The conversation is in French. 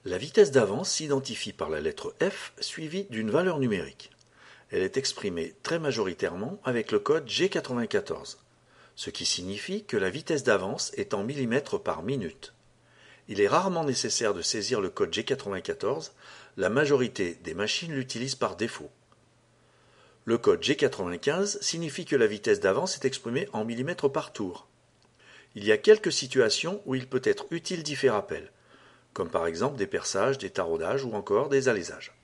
La vitesse d'avance s'identifie par la lettre F suivie d'une valeur numérique. Elle est exprimée très majoritairement avec le code G94, ce qui signifie que la vitesse d'avance est en millimètres par minute. Il est rarement nécessaire de saisir le code G94, la majorité des machines l'utilisent par défaut. Le code G95 signifie que la vitesse d'avance est exprimée en millimètres par tour. Il y a quelques situations où il peut être utile d'y faire appel, comme par exemple des perçages, des taraudages ou encore des alaisages.